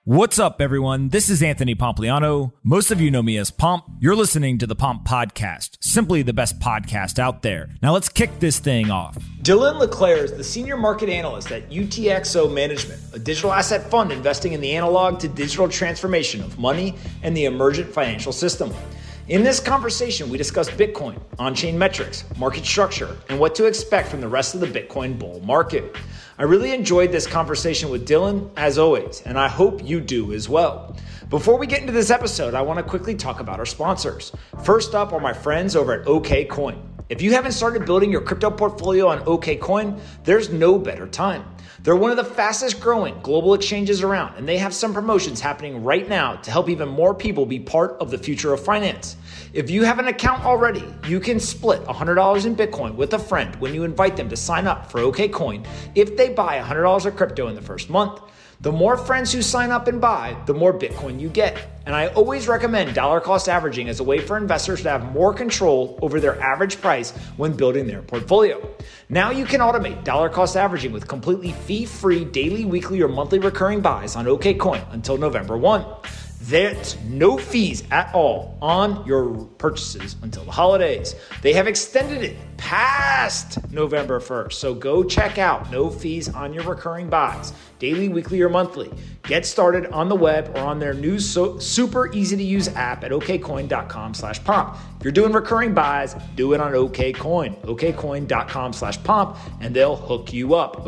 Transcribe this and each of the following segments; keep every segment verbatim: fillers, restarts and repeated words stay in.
What's up, everyone? This is Anthony Pompliano. Most of you know me as Pomp. You're listening to the Pomp Podcast, simply the best podcast out there. Now let's kick this thing off. Dylan LeClaire is the Senior Market Analyst at U T X O Management, a digital asset fund investing in the analog to digital transformation of money and the emergent financial system. In this conversation, we discuss Bitcoin, on-chain metrics, market structure, and what to expect from the rest of the Bitcoin bull market. I really enjoyed this conversation with Dylan, as always, and I hope you do as well. Before we get into this episode, I want to quickly talk about our sponsors. First up are my friends over at OKCoin. If you haven't started building your crypto portfolio on OKCoin, there's no better time. They're one of the fastest growing global exchanges around, and they have some promotions happening right now to help even more people be part of the future of finance. If you have an account already, you can split one hundred dollars in Bitcoin with a friend when you invite them to sign up for OKCoin if they buy one hundred dollars of crypto in the first month. The more friends who sign up and buy, the more Bitcoin you get. And I always recommend dollar cost averaging as a way for investors to have more control over their average price when building their portfolio. Now you can automate dollar cost averaging with completely fee-free daily, weekly, or monthly recurring buys on OKCoin until November first. There's no fees at all on your purchases until the holidays. They have extended it past November first. So go check out no fees on your recurring buys, daily, weekly, or monthly. Get started on the web or on their new so, super easy to use app at okcoin.com slash pomp. If you're doing recurring buys, do it on OKCoin, okcoin.com slash pomp, and they'll hook you up.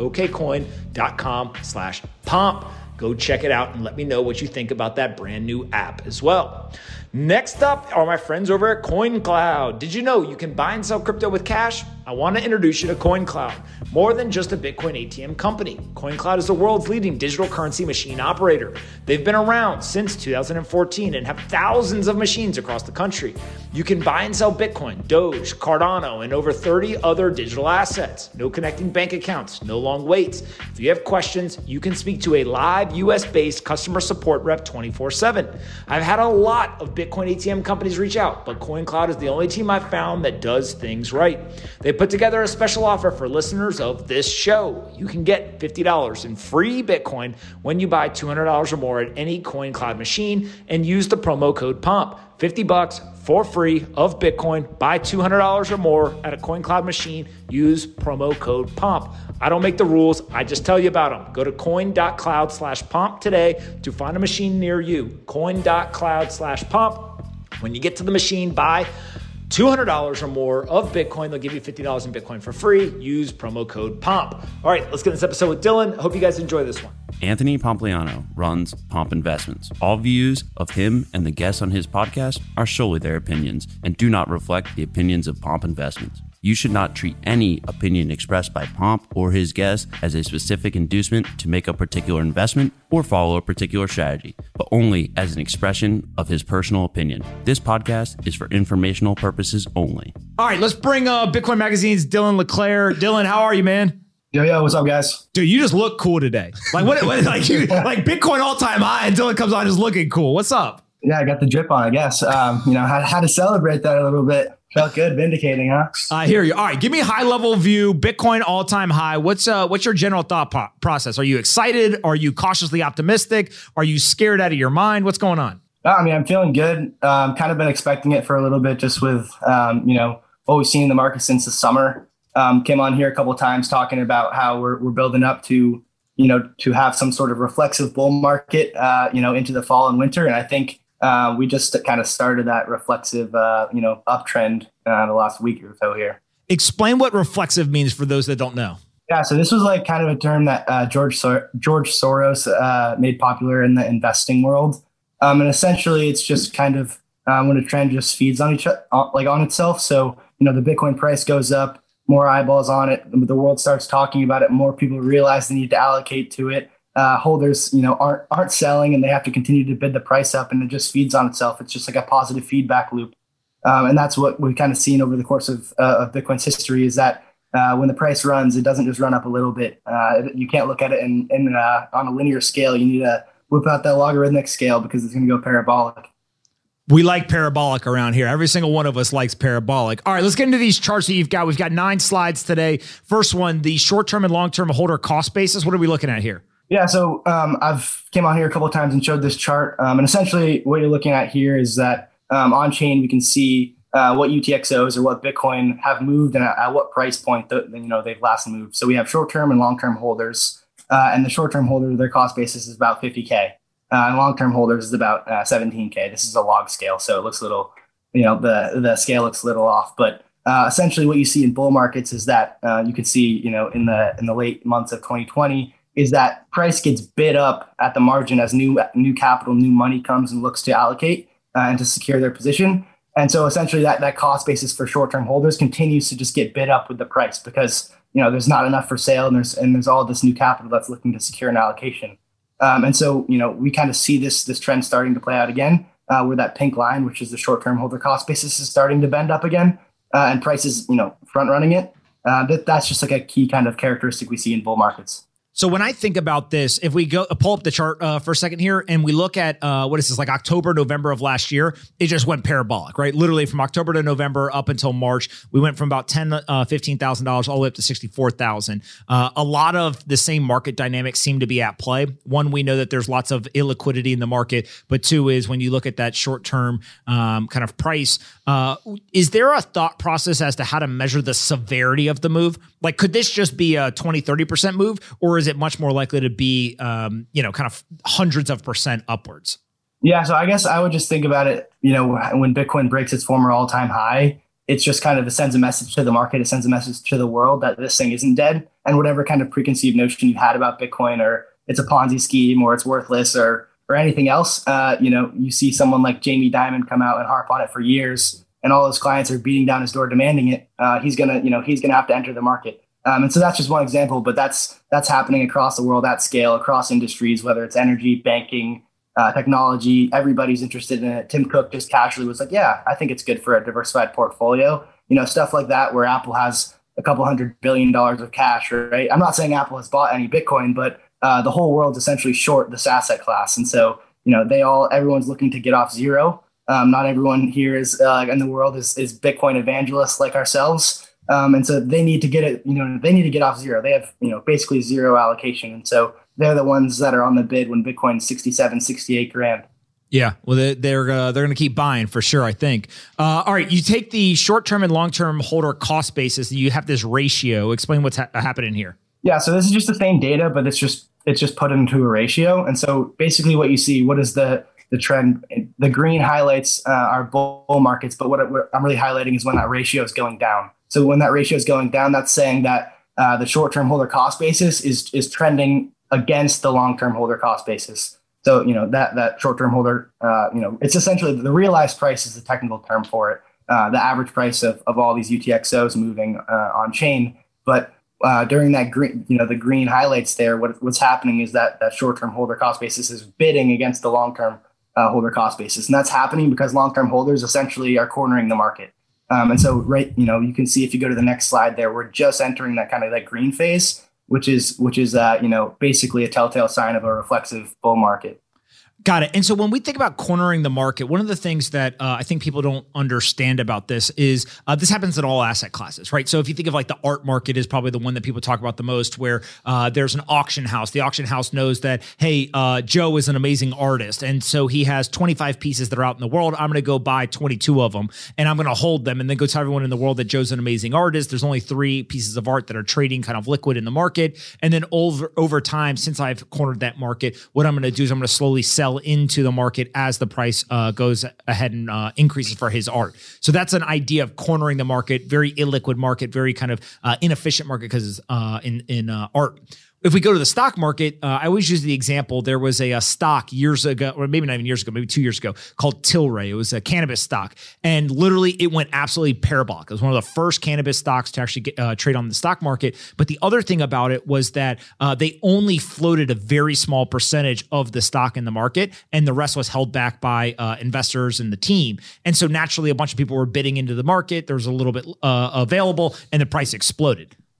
okcoin.com slash pomp. Go check it out and let me know what you think about that brand new app as well. Next up are my friends over at CoinCloud. Did you know you can buy and sell crypto with cash? I want to introduce you to CoinCloud. More than just a Bitcoin A T M company, CoinCloud is the world's leading digital currency machine operator. They've been around since two thousand fourteen and have thousands of machines across the country. You can buy and sell Bitcoin, Doge, Cardano, and over thirty other digital assets. No connecting bank accounts, no long waits. If you have questions, you can speak to a live U S-based customer support rep twenty-four seven. I've had a lot of Bitcoin A T M companies reach out, but CoinCloud is the only team I've found that does things right. They put together a special offer for listeners of this show. You can get fifty dollars in free Bitcoin when you buy two hundred dollars or more at any CoinCloud machine and use the promo code POMP. fifty bucks for free of Bitcoin. Buy two hundred dollars or more at a CoinCloud machine. Use promo code POMP. I don't make the rules. I just tell you about them. Go to coin.cloud slash pomp today to find a machine near you. Coin.cloud slash pomp. When you get to the machine, buy two hundred dollars or more of Bitcoin. They'll give you fifty dollars in Bitcoin for free. Use promo code POMP. All right, let's get this episode with Dylan. I hope you guys enjoy this one. Anthony Pompliano runs Pomp Investments. All views of him and the guests on his podcast are solely their opinions and do not reflect the opinions of Pomp Investments. You should not treat any opinion expressed by Pomp or his guests as a specific inducement to make a particular investment or follow a particular strategy, but only as an expression of his personal opinion. This podcast is for informational purposes only. All right, let's bring uh, Bitcoin Magazine's Dylan LeClaire. Dylan, how are you, man? Yo, yo, what's up, guys? Dude, you just look cool today. Like what? what like you, like Bitcoin all time high, and Dylan comes on just looking cool. What's up? Yeah, I got the drip on, I guess. Um, you know, had, had to celebrate that a little bit. Felt good, vindicating, huh? I hear you. All right, give me a high level view. Bitcoin all time high. What's uh, what's your general thought po- process? Are you excited? Are you cautiously optimistic? Are you scared out of your mind? What's going on? No, I mean, I'm feeling good. Um, kind of been expecting it for a little bit, just with um, you know what we've seen in the market since the summer. Um, came on here a couple of times talking about how we're we're building up to you know to have some sort of reflexive bull market, uh, you know, into the fall and winter, and I think. Uh, we just kind of started that reflexive, uh, you know, uptrend uh, the last week or so here. Explain what reflexive means for those that don't know. Yeah, so this was like kind of a term that uh, George Sor- George Soros uh, made popular in the investing world, um, and essentially it's just kind of um, when a trend just feeds on each other, like on itself. So you know, the Bitcoin price goes up, more eyeballs on it, the world starts talking about it, more people realize they need to allocate to it. Uh, holders, you know, aren't aren't selling, and they have to continue to bid the price up, and it just feeds on itself. It's just like a positive feedback loop, um, and that's what we've kind of seen over the course of, uh, of Bitcoin's history. Is that uh, when the price runs, it doesn't just run up a little bit. Uh, you can't look at it in, in uh, on a linear scale. You need to whip out that logarithmic scale because it's going to go parabolic. We like parabolic around here. Every single one of us likes parabolic. All right, let's get into these charts that you've got. We've got nine slides today. First one, the short-term and long-term holder cost basis. What are we looking at here? Yeah, so um, I've came on here a couple of times and showed this chart. Um, and essentially what you're looking at here is that um, on chain, we can see uh, what U T X Os or what Bitcoin have moved and at, at what price point the, you know, they've last moved. So we have short-term and long-term holders. Uh, and the short-term holder, their cost basis is about fifty K. Uh, and long-term holders is about uh, seventeen K. This is a log scale, so it looks a little, you know, the, the scale looks a little off. But uh, essentially what you see in bull markets is that uh, you can see, you know, in the in the late months of twenty twenty, is that price gets bid up at the margin as new new capital, new money comes and looks to allocate uh, and to secure their position. And so essentially that, that cost basis for short-term holders continues to just get bid up with the price because, you know, there's not enough for sale and there's and there's all this new capital that's looking to secure an allocation. Um, and so, you know, we kind of see this this trend starting to play out again uh, where that pink line, which is the short-term holder cost basis, is starting to bend up again uh, and prices, you know, front running it. Uh, that, that's just like a key kind of characteristic we see in bull markets. So when I think about this, if we go pull up the chart uh, for a second here and we look at uh, what is this, like October, November of last year, it just went parabolic, right? Literally from October to November up until March, we went from about ten thousand dollars, uh, fifteen thousand dollars all the way up to sixty-four thousand dollars. Uh, a lot of the same market dynamics seem to be at play. One, we know that there's lots of illiquidity in the market, but two is when you look at that short-term um, kind of price, uh, is there a thought process as to how to measure the severity of the move? Like, could this just be a twenty, thirty percent move, or is it much more likely to be, um, you know, kind of hundreds of percent upwards? Yeah, so I guess I would just think about it, you know, when Bitcoin breaks its former all-time high, it's just kind of, it sends a message to the market, it sends a message to the world that this thing isn't dead. And whatever kind of preconceived notion you had about Bitcoin, or it's a Ponzi scheme, or it's worthless, or or anything else, uh, you know, you see someone like Jamie Dimon come out and harp on it for years, and all his clients are beating down his door demanding it. Uh, he's gonna, you know, he's gonna have to enter the market. Um, and so that's just one example, but that's that's happening across the world at scale, across industries, whether it's energy, banking, uh, technology. Everybody's interested in it. Tim Cook just casually was like, yeah, I think it's good for a diversified portfolio. You know, stuff like that where Apple has a couple hundred billion dollars of cash, right? I'm not saying Apple has bought any Bitcoin, but uh, the whole world's essentially short this asset class. And so, you know, they all, everyone's looking to get off zero. Um, not everyone here is uh, in the world is, is Bitcoin evangelists like ourselves. Um, and so they need to get it, you know, they need to get off zero. They have, you know, basically zero allocation. And so they're the ones that are on the bid when Bitcoin's sixty-seven, sixty-eight grand. Yeah, well, they, they're uh, they're going to keep buying for sure, I think. Uh, all right, you take the short-term and long-term holder cost basis, and you have this ratio. Explain what's ha- happening here. Yeah, so this is just the same data, but it's just it's just put into a ratio. And so basically what you see, what is the the trend? The green highlights uh, our bull markets, but what, what I'm really highlighting is when that ratio is going down. So when that ratio is going down, that's saying that uh, the short-term holder cost basis is is trending against the long-term holder cost basis. So, you know, that that short-term holder, uh, you know, it's essentially the realized price is the technical term for it. Uh, the average price of, of all these U T X Os moving uh, on chain. But uh, during that green, you know, the green highlights there, what, what's happening is that that short-term holder cost basis is bidding against the long-term uh, holder cost basis. And that's happening because long-term holders essentially are cornering the market. Um, and so, right, you know, you can see if you go to the next slide there, we're just entering that kind of like green phase, which is which is, uh, you know, basically a telltale sign of a reflexive bull market. Got it. And so when we think about cornering the market, one of the things that uh, I think people don't understand about this is uh, this happens in all asset classes, right? So if you think of like the art market is probably the one that people talk about the most, where uh, there's an auction house. The auction house knows that, hey, uh, Joe is an amazing artist. And so he has twenty-five pieces that are out in the world. I'm going to go buy twenty-two of them and I'm going to hold them and then go tell everyone in the world that Joe's an amazing artist. There's only three pieces of art that are trading kind of liquid in the market. And then over, over time, since I've cornered that market, what I'm going to do is I'm going to slowly sell into the market as the price uh, goes ahead and uh, increases for his art. So that's an idea of cornering the market, very illiquid market, very kind of uh, inefficient market because it's uh, in, in uh, art. If we go to the stock market, uh, I always use the example. There was a, a stock years ago, or maybe not even years ago, maybe two years ago, called Tilray. It was a cannabis stock. And literally it went absolutely parabolic. It was one of the first cannabis stocks to actually get, uh, trade on the stock market. But the other thing about it was that uh, they only floated a very small percentage of the stock in the market, and the rest was held back by uh, investors and the team. And so naturally, a bunch of people were bidding into the market. There was a little bit uh, available, and the price exploded.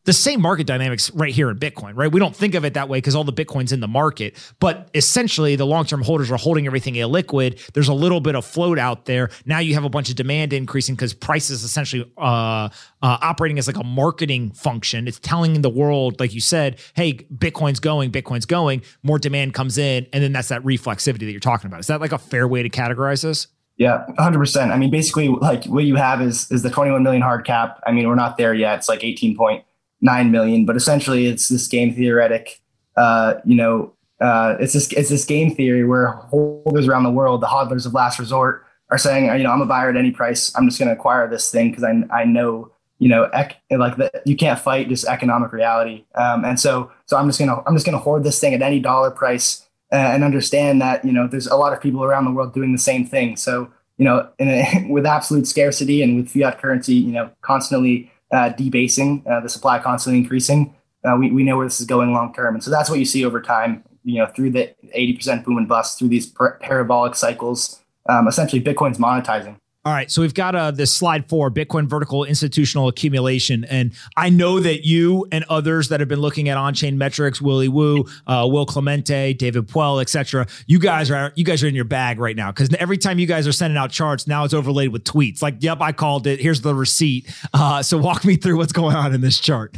the same market dynamics right here in Bitcoin, right? We don't think of it that way because all the Bitcoin's in the market, but essentially the long-term holders are holding everything illiquid. There's a little bit of float out there. Now you have a bunch of demand increasing because price is essentially uh, uh, operating as like a marketing function. It's telling the world, like you said, hey, Bitcoin's going, Bitcoin's going, more demand comes in, and then that's that reflexivity that you're talking about. Is that like a fair way to categorize this? Yeah, one hundred percent. I mean, basically, like what you have is is the twenty-one million hard cap. I mean, we're not there yet. It's like eighteen point nine million, but essentially it's this game theoretic, uh, you know, uh, it's this, it's this game theory where holders around the world, the hodlers of last resort, are saying, you know, I'm a buyer at any price. I'm just going to acquire this thing because I, I know, you know, ec- like the, you can't fight just economic reality. Um, and so, so I'm just going to, I'm just going to hoard this thing at any dollar price uh, and understand that, you know, there's a lot of people around the world doing the same thing. So, you know, in a, with absolute scarcity and with fiat currency, you know, constantly Uh, debasing, uh, the supply constantly increasing. Uh, we, we know where this is going long term. And so that's what you see over time, you know, through the eighty percent boom and bust, through these per- parabolic cycles. Um, essentially, Bitcoin's monetizing. All right. So we've got uh, this slide four, Bitcoin vertical institutional accumulation. And I know that you and others that have been looking at on-chain metrics, Willy Woo, uh, Will Clemente, David Puel, et cetera, you guys are you guys are in your bag right now because every time you guys are sending out charts, now it's overlaid with tweets. Like, yep, I called it. Here's the receipt. Uh, so walk me through what's going on in this chart.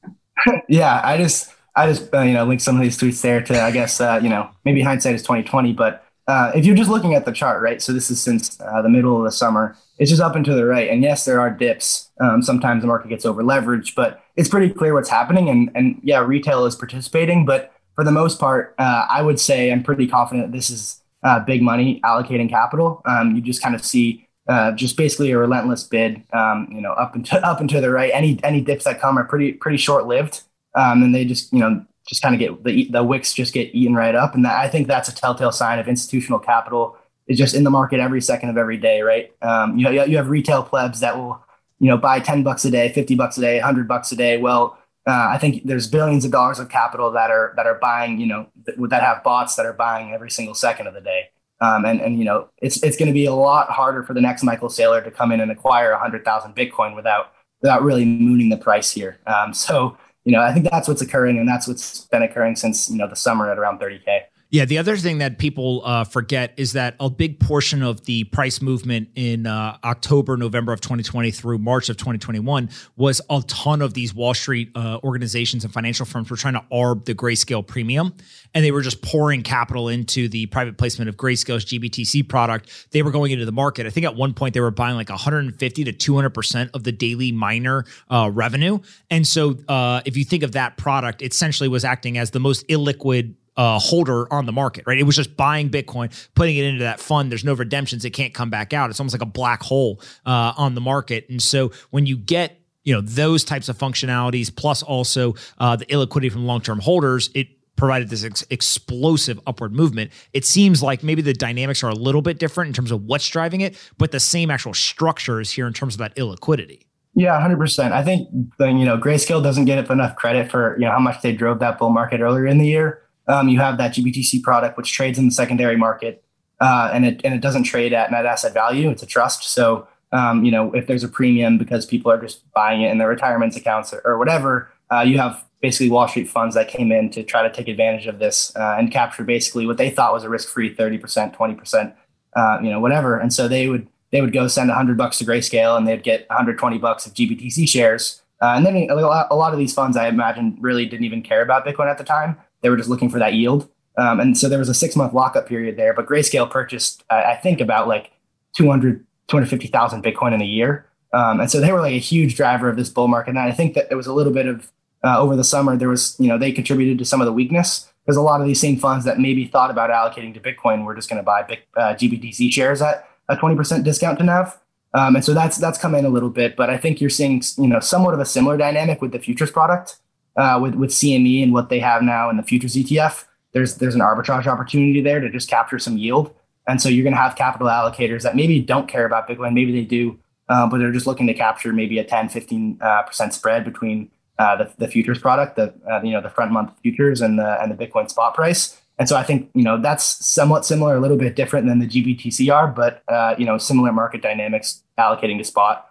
yeah, I just I just uh, you know linked some of these tweets there to I guess uh, you know maybe hindsight is twenty twenty, but. Uh, if you're just looking at the chart, right? So this is since uh, the middle of the summer. It's just up and to the right. And yes, there are dips. Um, sometimes the market gets over leveraged, but it's pretty clear what's happening. And and yeah, retail is participating, but for the most part, uh, I would say I'm pretty confident that this is uh, big money allocating capital. Um, you just kind of see uh, just basically a relentless bid. Um, you know, up and to, up and to the right. Any any dips that come are pretty pretty short lived, um, and they just you know. just kind of get the the wicks just get eaten right up. And that, I think that's a telltale sign of institutional capital is just in the market every second of every day, right? Um, you know, you have retail plebs that will, you know, buy ten bucks a day, fifty bucks a day, one hundred bucks a day. Well, uh, I think there's billions of dollars of capital that are that are buying, you know, that, that have bots that are buying every single second of the day. Um, and, and, you know, it's it's going to be a lot harder for the next Michael Saylor to come in and acquire one hundred thousand Bitcoin without without really mooning the price here. Um, so, You know, I think that's what's occurring, and that's what's been occurring since, you know, the summer at around thirty K. Yeah, the other thing that people uh, forget is that a big portion of the price movement in uh, October, November of twenty twenty through March of twenty twenty-one was a ton of these Wall Street uh, organizations and financial firms were trying to arb the Grayscale premium, and they were just pouring capital into the private placement of Grayscale's G B T C product. They were going into the market. I think at one point they were buying like one hundred fifty to two hundred percent of the daily miner uh, revenue. And so uh, if you think of that product, it essentially was acting as the most illiquid Uh, holder on the market, right? It was just buying Bitcoin, putting it into that fund. There's no redemptions. It can't come back out. It's almost like a black hole uh, on the market. And so when you get, you know, those types of functionalities, plus also uh, the illiquidity from long-term holders, it provided this ex- explosive upward movement. It seems like maybe the dynamics are a little bit different in terms of what's driving it, but the same actual structure is here in terms of that illiquidity. Yeah, one hundred percent. I think, you know, Grayscale doesn't get enough credit for, you know, how much they drove that bull market earlier in the year. Um, you have that G B T C product, which trades in the secondary market, uh, and it and it doesn't trade at net asset value. It's a trust. So, um, you know, if there's a premium because people are just buying it in their retirement accounts or, or whatever, uh, you have basically Wall Street funds that came in to try to take advantage of this uh, and capture basically what they thought was a risk-free thirty percent, twenty percent, uh, you know, whatever. And so they would they would go send one hundred bucks to Grayscale and they'd get one hundred twenty bucks of G B T C shares. Uh, and then a lot, a lot of these funds, I imagine, really didn't even care about Bitcoin at the time. They were just looking for that yield. Um, and so there was a six month lockup period there, but Grayscale purchased, uh, I think about like two hundred, two hundred fifty thousand Bitcoin in a year. Um, and so they were like a huge driver of this bull market. And I think that it was a little bit of uh, over the summer, there was, you know, they contributed to some of the weakness because a lot of these same funds that maybe thought about allocating to Bitcoin were just going to buy big, uh, G B T C shares at a twenty percent discount to N A V. Um, and so that's, that's come in a little bit, but I think you're seeing, you know, somewhat of a similar dynamic with the futures product. Uh, with, with C M E and what they have now in the futures E T F, there's there's an arbitrage opportunity there to just capture some yield. And so you're going to have capital allocators that maybe don't care about Bitcoin, maybe they do, uh, but they're just looking to capture maybe a ten, fifteen percent uh, percent spread between uh, the, the futures product, the uh, you know the front month futures and the and the Bitcoin spot price. And so I think, you know, that's somewhat similar, a little bit different than the G B T C are, but uh, you know, similar market dynamics allocating to spot.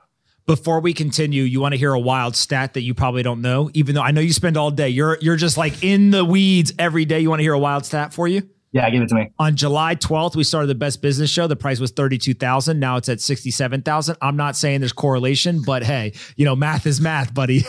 Before we continue, you want to hear a wild stat that you probably don't know, even though I know you spend all day. You're you're just like in the weeds every day. You want to hear a wild stat for you? Yeah, give it to me. On July twelfth, we started the Best Business Show. The price was thirty-two thousand. Now it's at sixty-seven thousand. I'm not saying there's correlation, but hey, you know, math is math, buddy.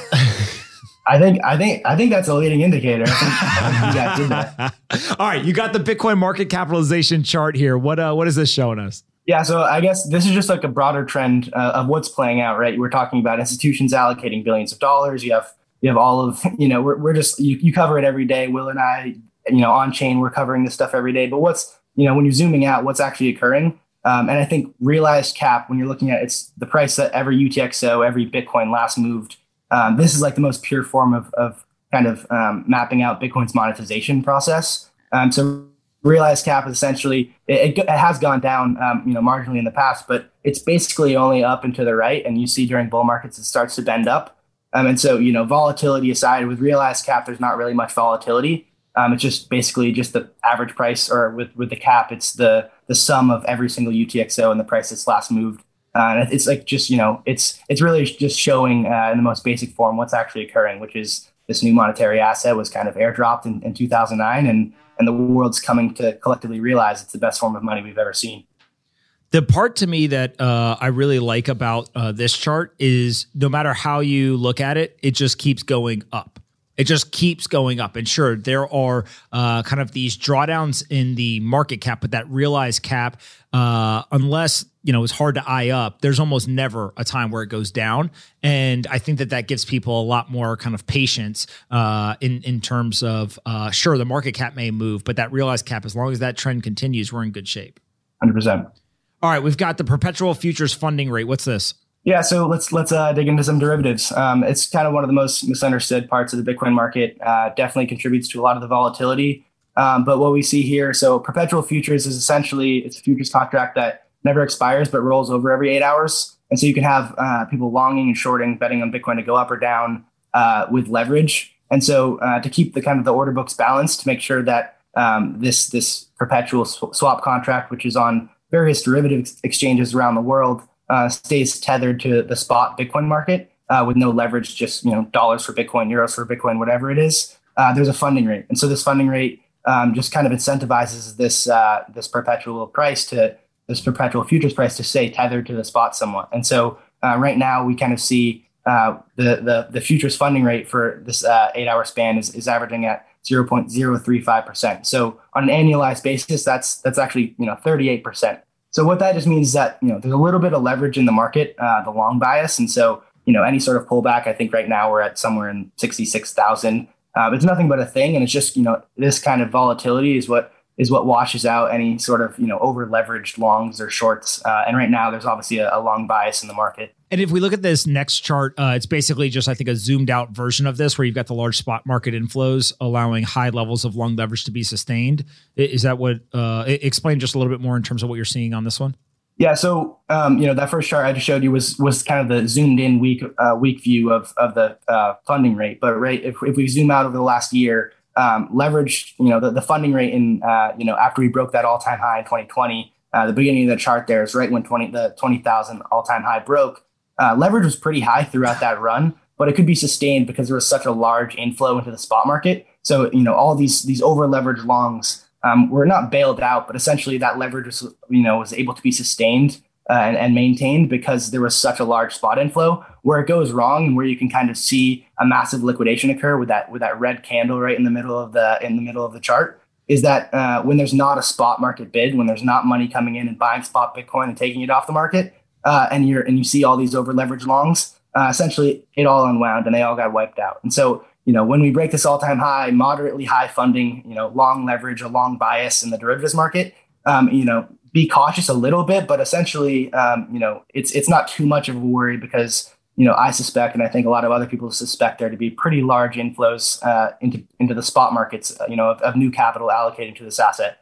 I think I think I think that's a leading indicator. I think you guys did that. All right, you got the Bitcoin market capitalization chart here. What uh, what is this showing us? Yeah, so I guess this is just like a broader trend uh, of what's playing out, right? We're talking about institutions allocating billions of dollars. You have you have all of, you know, we're we're just you, you cover it every day. Will and I, you know, on chain, we're covering this stuff every day. But what's, you know, when you're zooming out, what's actually occurring? Um, and I think realized cap, when you're looking at it's the price that every U T X O, every Bitcoin last moved. Um, this is like the most pure form of of kind of um, mapping out Bitcoin's monetization process. Um, so realized cap is essentially, it, it has gone down, um, you know, marginally in the past, but it's basically only up and to the right. And you see during bull markets, it starts to bend up. Um, and so, you know, volatility aside, with realized cap, there's not really much volatility. Um, it's just basically just the average price, or with, with the cap, it's the the sum of every single U T X O and the price that's last moved. Uh, and it's like just, you know, it's it's really just showing uh, in the most basic form what's actually occurring, which is this new monetary asset was kind of airdropped in, in two thousand nine, and and the world's coming to collectively realize it's the best form of money we've ever seen. The part to me that uh, I really like about uh, this chart is no matter how you look at it, it just keeps going up. It just keeps going up. And sure, there are uh, kind of these drawdowns in the market cap, but that realized cap, uh, unless, you know, it's hard to eye up, there's almost never a time where it goes down. And I think that that gives people a lot more kind of patience uh, in, in terms of, uh, sure, the market cap may move, but that realized cap, as long as that trend continues, we're in good shape. one hundred percent. All right, we've got the perpetual futures funding rate. What's this? Yeah, so let's let's uh, dig into some derivatives. Um, it's kind of one of the most misunderstood parts of the Bitcoin market. Uh, definitely contributes to a lot of the volatility. Um, but what we see here, so perpetual futures is essentially, it's a futures contract that never expires but rolls over every eight hours. And so you can have uh, people longing and shorting, betting on Bitcoin to go up or down uh, with leverage. And so uh, to keep the kind of the order books balanced, to make sure that um, this this perpetual sw- swap contract, which is on various derivative ex- exchanges around the world, Uh, stays tethered to the spot Bitcoin market uh, with no leverage, just, you know, dollars for Bitcoin, euros for Bitcoin, whatever it is. Uh, there's a funding rate, and so this funding rate um, just kind of incentivizes this uh, this perpetual price to this perpetual futures price to stay tethered to the spot somewhat. And so uh, right now we kind of see uh, the the the futures funding rate for this uh, eight hour span is is averaging at zero point zero three five percent. So on an annualized basis, that's that's actually, you know, thirty-eight percent. So what that just means is that, you know, there's a little bit of leverage in the market, uh, the long bias. And so, you know, any sort of pullback, I think right now we're at somewhere in sixty-six thousand. Uh, it's nothing but a thing. And it's just, you know, this kind of volatility is what is what washes out any sort of, you know, over leveraged longs or shorts. Uh, and right now there's obviously a, a long bias in the market. And if we look at this next chart, uh, it's basically just, I think, a zoomed out version of this, where you've got the large spot market inflows allowing high levels of long leverage to be sustained. Is that what, uh, explain just a little bit more in terms of what you're seeing on this one? Yeah. So, um, you know, that first chart I just showed you was, was kind of the zoomed in week, uh, week view of, of the uh, funding rate. But right, if, if we zoom out over the last year, um, leverage, you know, the, the funding rate in, uh, you know, after we broke that all time high in twenty twenty, uh, the beginning of the chart there is right when twenty, the twenty thousand all time high broke. Uh, leverage was pretty high throughout that run, but it could be sustained because there was such a large inflow into the spot market. So, you know, all these these over leveraged longs um, were not bailed out, but essentially that leverage was, you know, was able to be sustained uh, and, and maintained because there was such a large spot inflow. Where it goes wrong and where you can kind of see a massive liquidation occur with that with that red candle right in the middle of the in the middle of the chart is that uh, when there's not a spot market bid, when there's not money coming in and buying spot Bitcoin and taking it off the market. Uh, and you're and you see all these over leveraged longs, uh, essentially it all unwound and they all got wiped out. And so, you know, when we break this all time high, moderately high funding, you know, long leverage, a long bias in the derivatives market, um, you know, be cautious a little bit, but essentially, um, you know, it's it's not too much of a worry because, you know, I suspect, and I think a lot of other people suspect there to be pretty large inflows uh, into into the spot markets, uh, you know, of, of new capital allocated to this asset.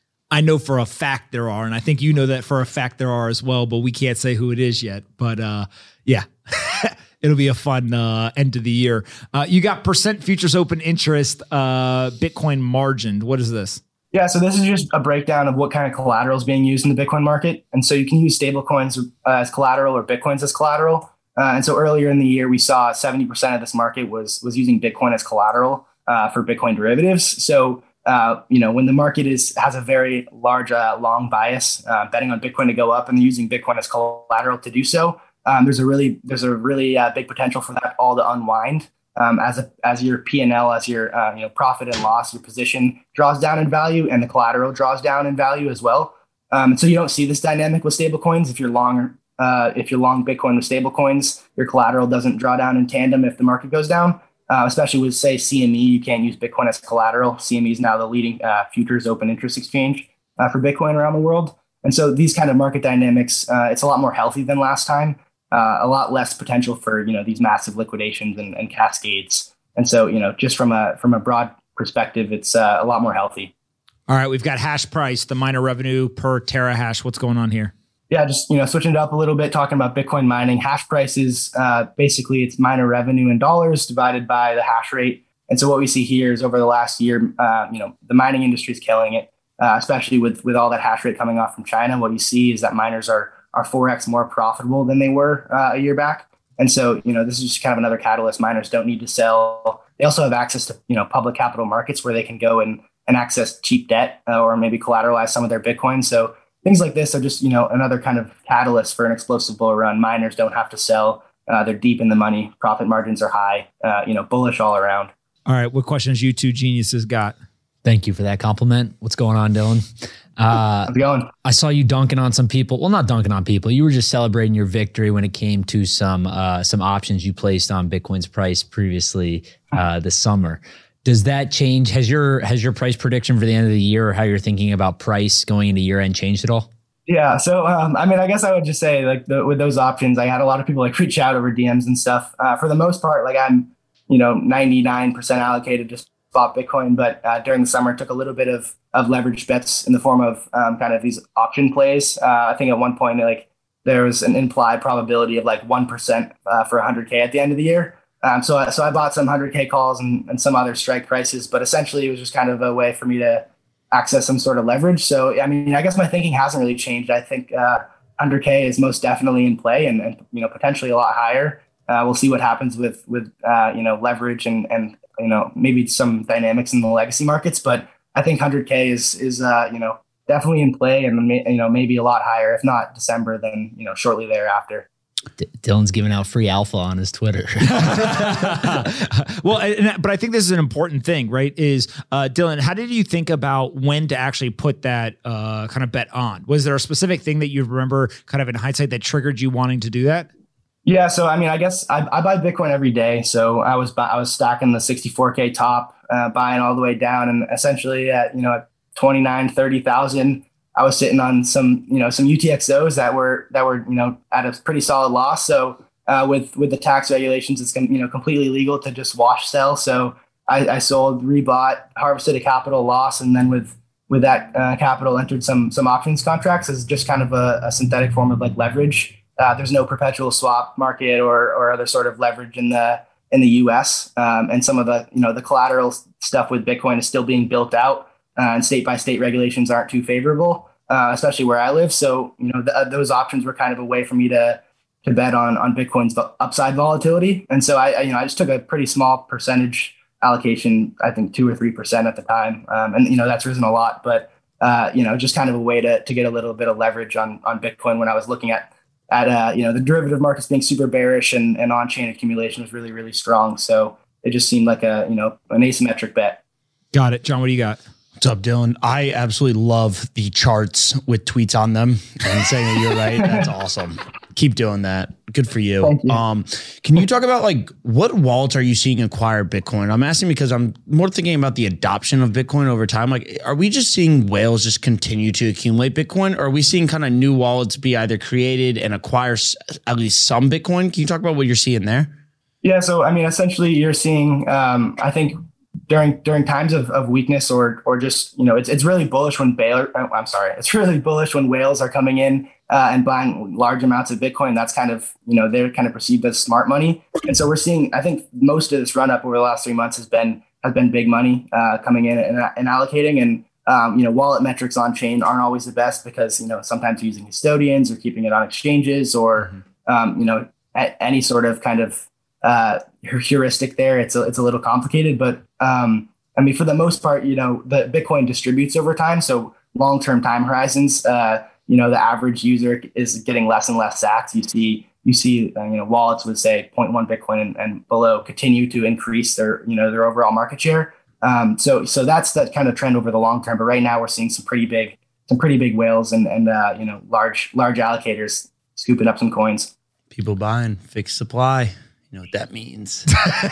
I know for a fact there are, and I think you know that for a fact there are as well, but we can't say who it is yet. But uh, yeah, it'll be a fun uh, end of the year. Uh, you got percent futures open interest, uh, Bitcoin margined. What is this? Yeah, so this is just a breakdown of what kind of collateral is being used in the Bitcoin market. And so you can use stable coins uh, as collateral or Bitcoins as collateral. Uh, and so earlier in the year, we saw seventy percent of this market was was using Bitcoin as collateral uh, for Bitcoin derivatives. So, uh, you know, when the market is has a very large uh, long bias, uh, betting on Bitcoin to go up and using Bitcoin as collateral to do so, um, there's a really there's a really uh, big potential for that all to unwind um, as a, as your P and L, as your uh, you know profit and loss, your position draws down in value, and the collateral draws down in value as well. Um, and so you don't see this dynamic with stablecoins. If you're long, uh, if you're long Bitcoin with stablecoins, your collateral doesn't draw down in tandem if the market goes down. Uh, especially with, say, C M E, you can't use Bitcoin as collateral. C M E is now the leading uh, futures open interest exchange uh, for Bitcoin around the world. And so these kind of market dynamics, uh, it's a lot more healthy than last time. Uh, a lot less potential for you know these massive liquidations and, and cascades. And so you know just from a from a broad perspective, it's uh, a lot more healthy. All right, we've got hash price, the miner revenue per terahash. What's going on here? Yeah, just you know switching it up a little bit, talking about Bitcoin mining. Hash price is uh, basically it's miner revenue in dollars divided by the hash rate. And so what we see here is over the last year, uh, you know, the mining industry is killing it, uh, especially with with all that hash rate coming off from China. What you see is that miners are are four x more profitable than they were uh, a year back. And so you know this is just kind of another catalyst. Miners don't need to sell. They also have access to you know public capital markets where they can go and and access cheap debt uh, or maybe collateralize some of their Bitcoin. So things like this are just, you know, another kind of catalyst for an explosive bull run. Miners don't have to sell. Uh, they're deep in the money. Profit margins are high, uh, you know, bullish all around. All right. What questions you two geniuses got? Thank you for that compliment. What's going on, Dylan? Uh, How's it going? I saw you dunking on some people. Well, not dunking on people. You were just celebrating your victory when it came to some uh, some options you placed on Bitcoin's price previously uh, this summer. Does that change? Has your has your price prediction for the end of the year or how you're thinking about price going into year end changed at all? Yeah. So, um, I mean, I guess I would just say like the, with those options, I had a lot of people like reach out over D Ms and stuff. Uh, for the most part, like I'm, you know, ninety-nine percent allocated to spot Bitcoin, but uh, during the summer, took a little bit of of leverage bets in the form of um, kind of these option plays. Uh, I think at one point, like there was an implied probability of like one percent uh, for one hundred K at the end of the year. Um, so, I, so I bought some one hundred K calls and, and some other strike prices, but essentially it was just kind of a way for me to access some sort of leverage. So, I mean, I guess my thinking hasn't really changed. I think uh, one hundred K is most definitely in play and, and you know, potentially a lot higher. Uh, we'll see what happens with, with uh, you know, leverage and, and, you know, maybe some dynamics in the legacy markets, but I think one hundred K is, is uh, you know, definitely in play and, you know, maybe a lot higher, if not December, then, you know, shortly thereafter. D- Dylan's giving out free alpha on his Twitter. Well, and, but I think this is an important thing, right? Is uh, Dylan, how did you think about when to actually put that uh, kind of bet on? Was there a specific thing that you remember kind of in hindsight that triggered you wanting to do that? Yeah. So, I mean, I guess I, I buy Bitcoin every day. So I was, I was stacking the sixty-four K top, uh, buying all the way down and essentially at, you know, at twenty-nine, thirty thousand, I was sitting on some, you know, some U T X Os that were, that were, you know, at a pretty solid loss. So uh, with, with the tax regulations, it's, you know, completely legal to just wash sell. So I, I sold, rebought, harvested a capital loss. And then with, with that uh, capital entered some, some options contracts as just kind of a, a synthetic form of like leverage. Uh, there's no perpetual swap market or, or other sort of leverage in the, in the U S. Um, and some of the, you know, the collateral stuff with Bitcoin is still being built out. Uh, and state by state regulations aren't too favorable, uh, especially where I live. So, you know, the, uh, those options were kind of a way for me to to bet on on Bitcoin's upside volatility. And so I, I, you know, I just took a pretty small percentage allocation, I think two or three percent at the time, um, and you know that's risen a lot. But uh, you know, just kind of a way to to get a little bit of leverage on on Bitcoin when I was looking at at uh, you know the derivative markets being super bearish and, and on chain accumulation was really really strong. So it just seemed like a you know an asymmetric bet. Got it, John. What do you got? What's up, Dylan? I absolutely love the charts with tweets on them and saying that you're right. That's awesome. Keep doing that. Good for you. Thank you. Um, can you talk about like what wallets are you seeing acquire Bitcoin? I'm asking because I'm more thinking about the adoption of Bitcoin over time. Like, are we just seeing whales just continue to accumulate Bitcoin? Or are we seeing kind of new wallets be either created and acquire at least some Bitcoin? Can you talk about what you're seeing there? Yeah. So, I mean, essentially you're seeing, um, I think, during during times of, of weakness or or just, you know, it's it's really bullish when Baylor, I'm sorry, it's really bullish when whales are coming in uh, and buying large amounts of Bitcoin. That's kind of, you know, they're kind of perceived as smart money. And so we're seeing, I think most of this run up over the last three months has been has been big money uh, coming in and, and allocating. And, um, you know, wallet metrics on chain aren't always the best because, you know, sometimes using custodians or keeping it on exchanges or, mm-hmm. um, you know, any sort of kind of uh, heuristic there. It's a, it's a little complicated, but um, I mean, for the most part, you know, the Bitcoin distributes over time. So long-term time horizons, uh, you know, the average user is getting less and less sats. You see, you see, uh, you know, wallets would say zero point one Bitcoin and, and below continue to increase their, you know, their overall market share. Um, so, so that's that kind of trend over the long term. But right now we're seeing some pretty big, some pretty big whales and, and, uh, you know, large, large allocators scooping up some coins. People buying fixed supply. You know what that means.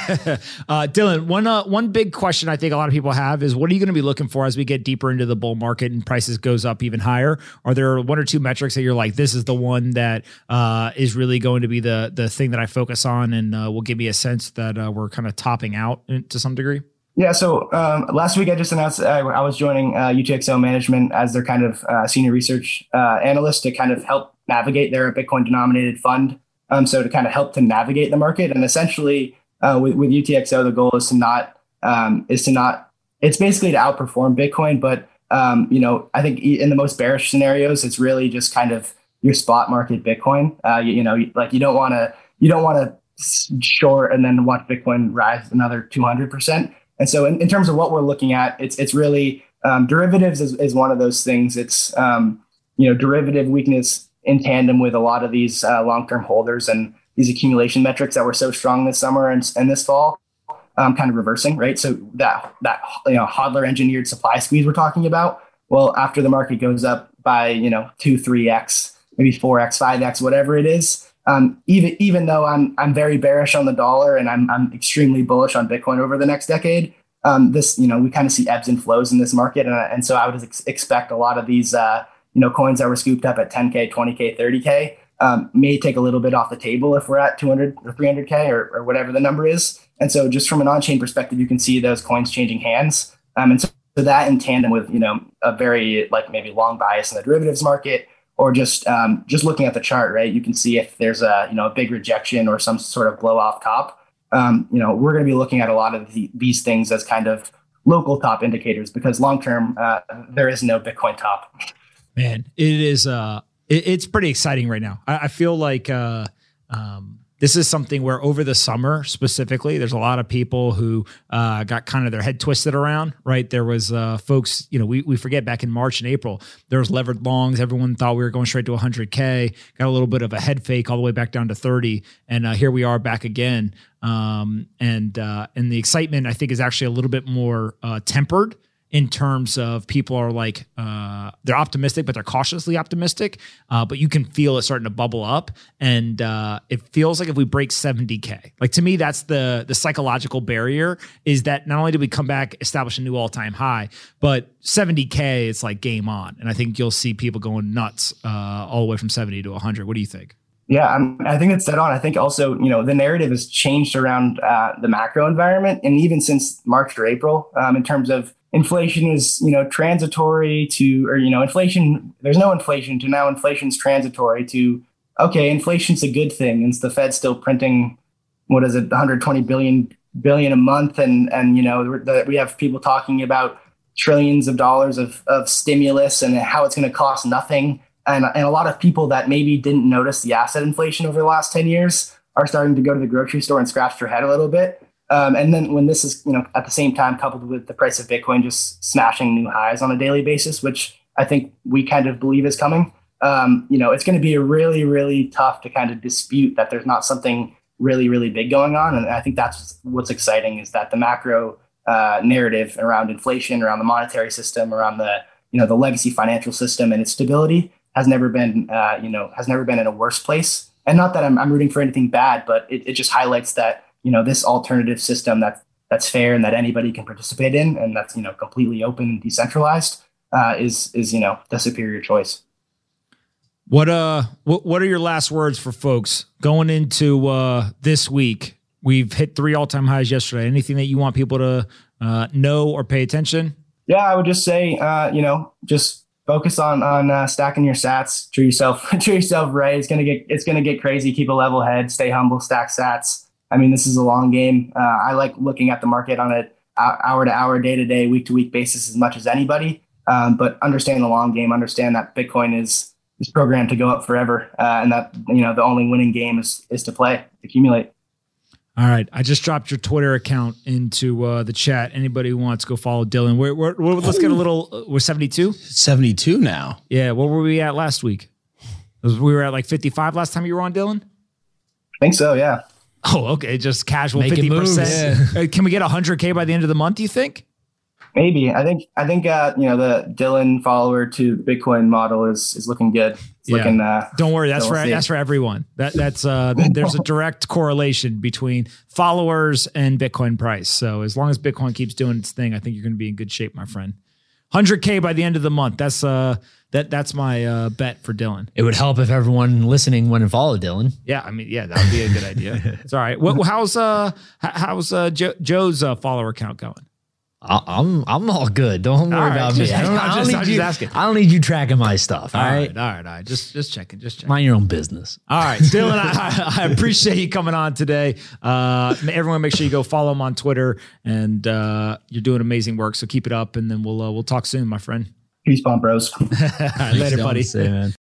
uh, Dylan, one uh, one big question I think a lot of people have is, what are you going to be looking for as we get deeper into the bull market and prices goes up even higher? Are there one or two metrics that you're like, this is the one that uh, is really going to be the the thing that I focus on and uh, will give me a sense that uh, we're kind of topping out to some degree? Yeah. So um, last week I just announced I, I was joining uh, U T X O Management as their kind of uh, senior research uh, analyst to kind of help navigate their Bitcoin denominated fund. Um, so to kind of help to navigate the market, and essentially uh, with, with U T X O, the goal is to not um, is to not. It's basically to outperform Bitcoin, but um, you know, I think in the most bearish scenarios, it's really just kind of your spot market Bitcoin. Uh, you, you know, like you don't want to you don't want to short and then watch Bitcoin rise another two hundred percent. And so, in, in terms of what we're looking at, it's it's really um, derivatives is, is one of those things. It's um, you know, derivative weakness in tandem with a lot of these uh, long-term holders and these accumulation metrics that were so strong this summer and, and this fall, um, kind of reversing, right? So that that you know hodler engineered supply squeeze we're talking about, well, after the market goes up by you know two, three x, maybe four x, five x, whatever it is, um, even even though I'm I'm very bearish on the dollar and I'm I'm extremely bullish on Bitcoin over the next decade, um, this you know we kind of see ebbs and flows in this market, and and so I would ex- expect a lot of these. Uh, you know, coins that were scooped up at ten K, twenty K, thirty K um, may take a little bit off the table if we're at two hundred or three hundred K or, or whatever the number is. And so just from an on-chain perspective, you can see those coins changing hands. Um, and so that in tandem with, you know, a very like maybe long bias in the derivatives market, or just um, just looking at the chart, right? You can see if there's a, you know, a big rejection or some sort of blow off top. Um, you know, we're going to be looking at a lot of the, these things as kind of local top indicators, because long-term, uh, there is no Bitcoin top. Man, it is. Uh, it, it's pretty exciting right now. I, I feel like uh, um, this is something where over the summer specifically, there's a lot of people who uh, got kind of their head twisted around. Right, there was uh, folks. You know, we we forget back in March and April, there was levered longs. Everyone thought we were going straight to one hundred K. Got a little bit of a head fake all the way back down to thirty, and uh, here we are back again. Um, and uh, and the excitement, I think, is actually a little bit more uh, tempered. In terms of people are like, uh, they're optimistic, but they're cautiously optimistic. Uh, but you can feel it starting to bubble up. And uh, it feels like if we break seventy K, like to me, that's the the psychological barrier, is that not only do we come back, establish a new all-time high, but seventy K, it's like game on. And I think you'll see people going nuts uh, all the way from seventy to one hundred. What do you think? Yeah, I'm, I think it's dead on. I think also, you know, the narrative has changed around uh, the macro environment. And even since March or April, um, in terms of inflation is, you know, transitory to, or, you know, inflation, there's no inflation to now inflation's transitory to, okay, inflation's a good thing. And the Fed's still printing, what is it, one hundred twenty billion billion a month. And, and, you know, the, we have people talking about trillions of dollars of, of stimulus and how it's going to cost nothing. And, and a lot of people that maybe didn't notice the asset inflation over the last ten years are starting to go to the grocery store and scratch their head a little bit. Um, and then when this is, you know, at the same time coupled with the price of Bitcoin just smashing new highs on a daily basis, which I think we kind of believe is coming, um, you know, it's going to be really, really tough to kind of dispute that there's not something really, really big going on. And I think that's what's exciting, is that the macro uh, narrative around inflation, around the monetary system, around the, you know, the legacy financial system and its stability has never been, uh, you know, has never been in a worse place. And not that I'm, I'm rooting for anything bad, but it, it just highlights that, you know, this alternative system that that's fair and that anybody can participate in, and that's, you know, completely open and decentralized, uh, is, is, you know, the superior choice. What, uh, what, what are your last words for folks going into, uh, this week? We've hit three all-time highs yesterday. Anything that you want people to, uh, know or pay attention? Yeah, I would just say, uh, you know, just focus on on uh, stacking your sats. Treat yourself, treat yourself right. It's gonna get it's gonna get crazy. Keep a level head. Stay humble. Stack sats. I mean, this is a long game. Uh, I like looking at the market on a hour to hour, day to day, week to week basis as much as anybody. Um, but understand the long game. Understand that Bitcoin is is programmed to go up forever, uh, and that you know the only winning game is is to play, accumulate. All right, I just dropped your Twitter account into uh, the chat. Anybody who wants, go follow Dylan. We're, we're, we're let's get a little. Uh, we're seventy-two. seventy-two now. Yeah, what were we at last week? We were at like fifty-five last time you were on, Dylan. I think so. Yeah. Oh, okay, just casual Making fifty moves, percent. Can we get one hundred K by the end of the month? Do you think? Maybe. I think I think uh, you know the Dylan follower to Bitcoin model is is looking good. It's Yeah. looking. Uh, Don't worry, that's so for we'll see. that's for everyone. That that's uh, there's a direct correlation between followers and Bitcoin price. So as long as Bitcoin keeps doing its thing, I think you're going to be in good shape, my friend. one hundred K by the end of the month. That's uh that that's my uh, bet for Dylan. It would help if everyone listening went and followed Dylan. Yeah, I mean, yeah, that would be a good idea. It's all right. What, how's uh h- how's uh Jo- Joe's uh, follower count going? I- I'm I'm all good. Don't worry All right, about just- me. I don't, I'm I don't just- need I'm just you. asking. I don't need you tracking my stuff. All right, all right, all right. Just just checking, just checking. mind your own business. All right, Dylan, I, I appreciate you coming on today. Uh, everyone, make sure you go follow him on Twitter, and uh, you're doing amazing work. So keep it up, and then we'll uh, we'll talk soon, my friend. Peace, bomb bros. Later, buddy. Say, man.